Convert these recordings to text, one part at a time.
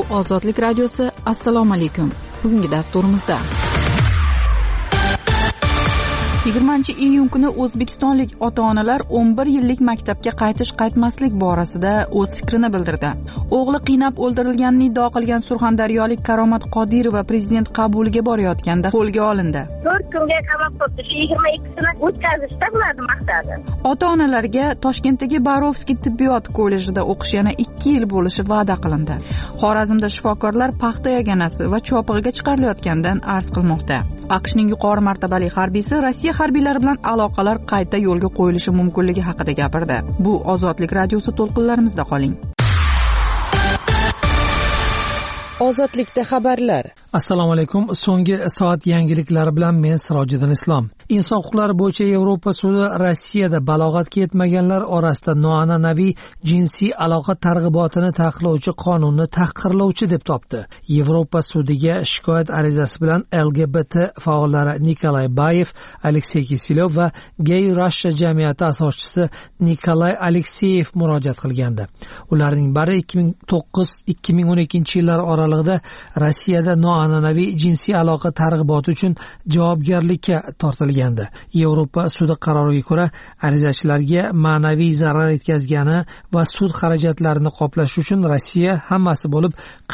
Ozodlik radiosi, assalomu alaykum. Bugungi dasturimizda 20-iyun kuni o'zbekistonlik ota-onalar 11 yillik maktabga qaytish-qaytmaslik borasida o'z fikrini bildirdi. O'g'li qiynab o'ldirilganini iddao qilgan surxondaryolik Karomat Qodirova prezident qabuliga borayotganda qo'lga olindi. 4 kunga qamoq qo'ydi. 22sini o'tkazishda bularning maqsadi. Ota-onalarga Toshkentdagi Barovskiy tibbiyot kollejida o'qish yana 2 yil bo'lishi va'da qilindi. Xorazmda shifokorlar paxta yaganasi va chopig'iga chiqarilayotganidan arz qilmoqda. AQShning yuqori martabali harbiysi Rossiya harbiylari bilan aloqalar qayta yo'lga qo'yilishi mumkinligi haqida gapirdi. Bu Ozodlik radiosi to'lqinlarimizda qoling. Ozodlikda xabarlar. Assalomu alaykum. So'nggi soat yangiliklari bilan men Sirojiddin Islom. Inson huquqlari bo'yicha Yevropa sudi Rossiyada balog'atga yetmaganlar orasida noan'anaviy jinsiy aloqa targ'ibotini taqiqlovchi qonunni tahqirlovchi deb topdi. Yevropa sudiga shikoyat arizasi bilan LGBT faollari Nikolay Bayev, Aleksey Kisilov va Gay Russia jamiyati asoschisi Nikolay Alekseyev murojaat qilgandi. Ularning bari 2009-2012 yillar oralig'ida Rossiyada noan'anaviy jinsiy aloqa targ'iboti uchun javobgarlikka tortilgan. Yevropa sudi qaroriga ko'ra arizachilarga ma'naviy zarar yetkazgani va sud xarajatlarini qoplash uchun Rossiya hammasi bo'lib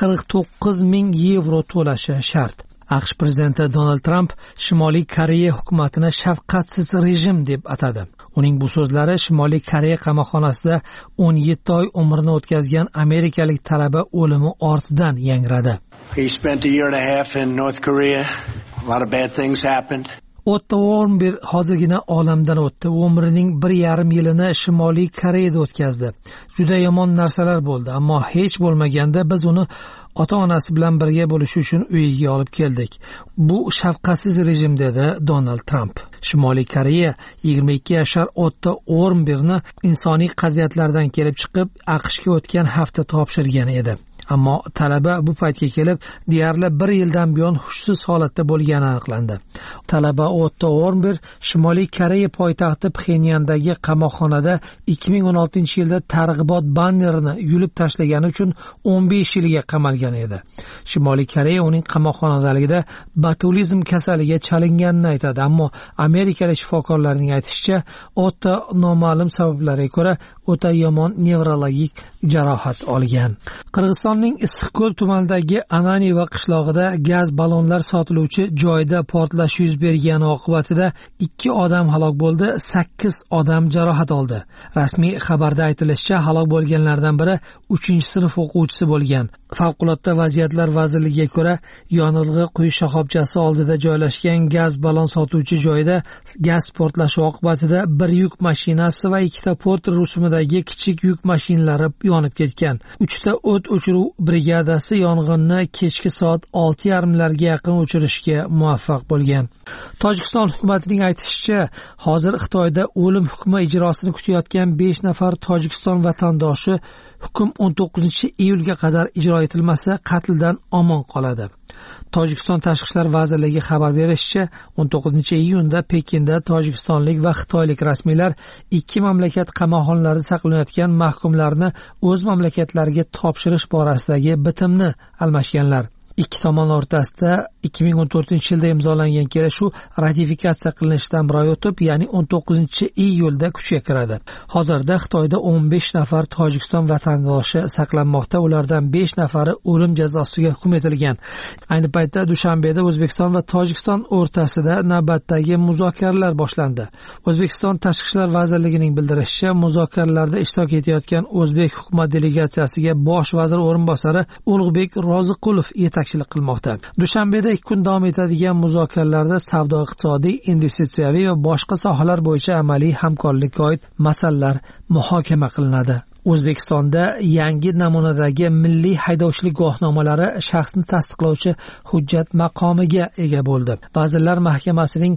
49 ming yevro to'lashi shart. AQSh prezidenti Donald Tramp Shimoliy Koreya hukumatini shafqatsiz rejim deb atadi. Uning bu so'zlari Shimoliy Koreya qamoqxonasida 17 oy umrini o'tkazgan amerikalik talaba o'limi ortidan yangradi. He spent a year and a half in North Korea. A lot of bad things happened. Otto Warmbier hozirgina olamdan o'tdi. Umrining 1,5 yilini Shimoliy Koreyada o'tkazdi. Juda yomon narsalar bo'ldi, ammo hech bo'lmaganda biz uni ota-onasi bilan birga bo'lish uchun uyiga olib keldik. Bu shafqatsiz rejim dedi Donald Trump. Shimoliy Koreya 22 yashar Otto Warmbierni insoniy qadriyatlardan kelib chiqib AQShga o'tgan hafta topshirgan edi. Ammo talaba bu paytga kelib deyarli 1 yildan buyon hushsiz holatda bo'lgani aniqlandi. Talaba Otto Warmbier Shimoliy Koreya poytaxti Pxenyandagi qamoqxonada 2016-yilda targ'ibot bannerini yulib tashlagani uchun 15 yilga qamalgan edi. Shimoliy Koreya uning qamoqxonadaligida botulizm kasaliga chalinganini aytadi, ammo amerikalik shifokorlarning aytishicha, Otto noma'lum sabablarga ko'ra o'ta yomon nevrologik jarohat olgan. Qirg'izistonning Issiqko'l tumanidagi Ananiva qishlog'ida gaz ballonlar sotiluvchi joyda portlash yuz bergani oqibatida 2 odam halok bo'ldi, 8 odam jarohat oldi. Rasmiy xabarda aytilishicha, halok bo'lganlardan biri 3-sinf o'quvchisi bo'lgan. Favqulodda vaziyatlar vazirligiga ko'ra, yonilg'i quyish shoxobchasi oldida joylashgan gaz ballon sotuvchi joyda gaz portlashi oqibatida bir yuk mashinasi va 2 port rusumidagi kichik yuk mashinalari yonib ketgan. 3 o't o'chiruv brigadasi yong'inni kechki soat 6:30larga yaqin o'chirishga muvaffaq bo'lgan. Tojikiston hukumatining aytishicha, hozir Xitoyda o'lim hukmi ijrosini kutayotgan 5 nafar Tojikiston vatandoshi hukm 19-iyulga qadar ijro etilmasa qatldan omon qoladi. Tojikiston Tashqi ishlar vazirligi xabar berishicha, 19-iyunda Pekinda tojikistonlik va xitoylik rasmiylar 2 mamlakat qamoqxonalarida saqlanayotgan mahkumlarni o'z mamlakatlariga topshirish borasidagi bitimni almashganlar. Ikki tomon o'rtasida 2014-yilda imzolangan kelishuv ratifikatsiya qilinishidan bir oy o'tib, ya'ni 19-iyulda kuchga kiradi. Hozirda Xitoyda 15 nafar Tojikiston vatandoshi saqlanmoqda, ulardan 5 nafari o'lim jazosiga hukm etilgan. Ayni paytda Dushanbeda O'zbekiston va Tojikiston o'rtasida navbatdagi muzokaralar boshlandi. O'zbekiston Tashqi ishlar vazirligining bildirishicha, muzokaralarda ishtirok etayotgan o'zbek hukumat delegatsiyasiga bosh vazir o'rinbosari Ulug'bek Roziqulov yetakchilik qilmoqda. Dushanbeda 2 kun davom etadigan muzokaralarda savdo-iqtisodiy, investitsiyaviy va boshqa sohalar bo'yicha amaliy hamkorlikka oid masalalar muhokama qilinadi. O'zbekistonda yangi namunadagi milliy haydovchilik guvohnomalari shaxsni tasdiqlovchi hujjat maqomiga ega bo'ldi. Vazirlar Mahkamasining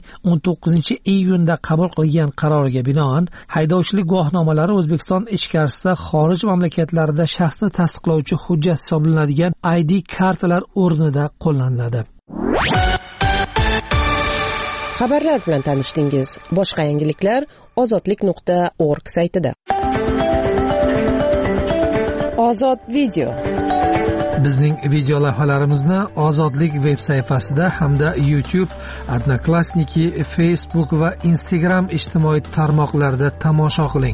19-iyunda qabul qilgan qaroriga binoan haydovchilik guvohnomalari O'zbekiston ichkarisida xorij mamlakatlarida shaxsni tasdiqlovchi hujjat hisoblanadigan ID kartalar o'rnida qo'llaniladi. Xabarlar bilan tanishdingiz. Boshqa yangiliklar ozodlik.org saytida. Ozod video. Bizning video lavhalarimizni Ozodlik veb sayfasida hamda YouTube, Odnoklassniki, Facebook va Instagram ijtimoiy tarmoqlarida tomosha qiling.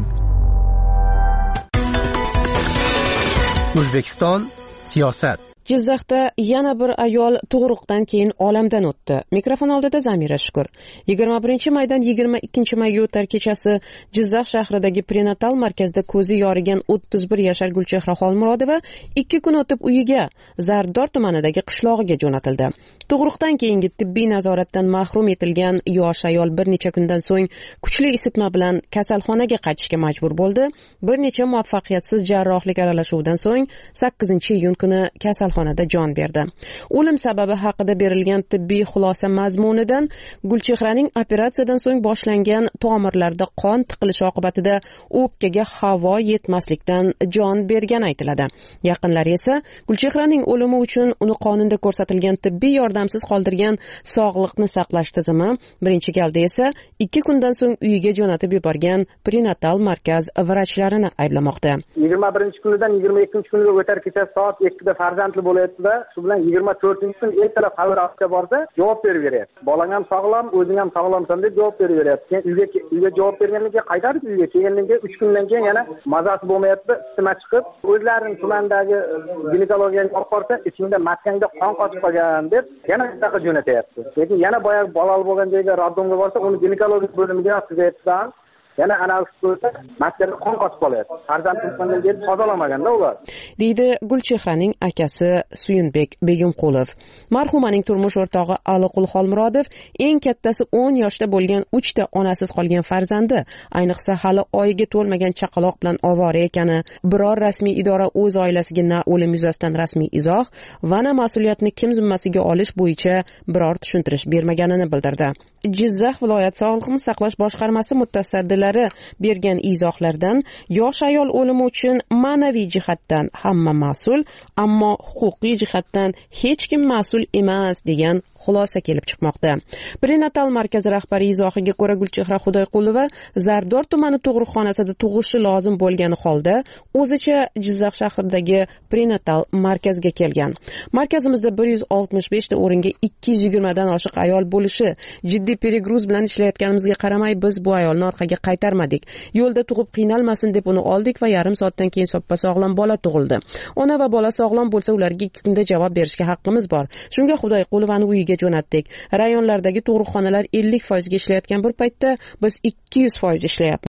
O'zbekiston siyosat. Jizzaxda yana bir ayol tug'ruqdan keyin olamdan o'tdi. Mikrofon oldida Zamira Shukur. 21-maydan 22-mayga o'tar kechasi Jizzax shahridagi prenatal markazda ko'zi yorigan 31 yashar Gulchehra Xolmurodova 2 kun o'tib uyiga Zardor tumanidagi qishlog'iga jo'natildi. Tug'ruqdan keyingi tibbiy nazoratdan mahrum etilgan yosh ayol bir necha kundan so'ng kuchli isitma bilan kasalxonaga qaytishga majbur bo'ldi. Bir necha muvaffaqiyatsiz jarrohlik aralashuvidan so'ng 8-iyun kuni kasalxonada jon berdi. O'lim sababi haqida berilgan tibbiy xulosa mazmunidan Gulchehraning operatsiyadan so'ng boshlangan tomirlarda qon tiqilishi oqibatida o'pkaga havo yetmaslikdan jon bergani aytiladi. Yaqinlari esa Gulchehraning o'limi uchun uni qonunda ko'rsatilgan tibbiy yordamsiz qoldirgan sog'liqni saqlash tizimi, birinchi galda esa 2 kundan so'ng uyiga jo'natib yuborgan prenatal markaz vrachlarini ayblamoqda. 21-kunidan 22-kuniga o'tar kechasi soat 2da farzandli bo'layapti-da, shu bilan 24-kun ertalab xabar olishga borsa, javob beryapti. Bolang ham sog'lom, o'zing ham sog'lomsan deb javob beryapti. Keyin uyga javob bergandan keyin qaytarib uyga kelgandan keyin 3 kundan keyin yana mazasi bo'lmayapti, isitma chiqib, o'zlarining tumandagi ginekologiyaga olib borsa, ichingda maskangda qon qotib qolgan deb yana buyoqqa jo'natyapti. Lekin yana boyagi bolali bo'lgan joyga roddomga borsa, uni ginekologiya bo'limiga yotqizayapti. Yana analogik bo'lsa, maskada qon qotib qolyapti. Farzandlikdan keyin tozalamaganda ular. Deydi Gulchehraning akasi Suyunbek Begimqulov. Marhumaning turmush o'rtog'i Aliqul Xolmurodov eng kattasi 10 yoshda bo'lgan 3 ta onasiz qolgan farzandi, ayniqsa hali oyiga to'lmagan chaqaloq bilan ovora ekani, biror rasmiy idora o'z oilasiga na o'lim yuzasidan rasmiy izoh va na mas'uliyatni kim zimmasiga olish bo'yicha biror tushuntirish bermaganini bildirdi. Jizzax viloyat sog'liqni saqlash boshqarmasi mutasaddilari bergan izohlardan yosh ayol o'limi uchun ma'naviy jihatdan hamma mas'ul, ammo huquqiy jihatdan hech kim mas'ul emas degan xulosa kelib chiqmoqda. Prenatal markazi rahbari izohiga ko'ra Gulchehra Xudoyqulova Zardor tumani tug'ruqxonasida tug'ishi lozim bo'lgani holda o'zicha Jizzax shahridagi prenatal markazga kelgan. Markazimizda 165 ta o'ringa 220 dan oshiq ayol bo'lishi, jiddiy perigruz bilan ishlayotganimizga qaramay biz bu ayolni orqaga qaytarmadik. Yo'lda tug'ib qiynalmasin deb uni oldik va yarim soatdan keyin soppa sog'lom bola tug'ildi. Ona va bola sog'lom bo'lsa, ularga 2 kunda javob berishga haqqimiz bor. Shunga Xudoyqulovani uyiga jo'natdik. Rayonlardagi tug'ruqxonalar 50% ga ishlayotgan bir paytda biz 200% ishlayapmiz.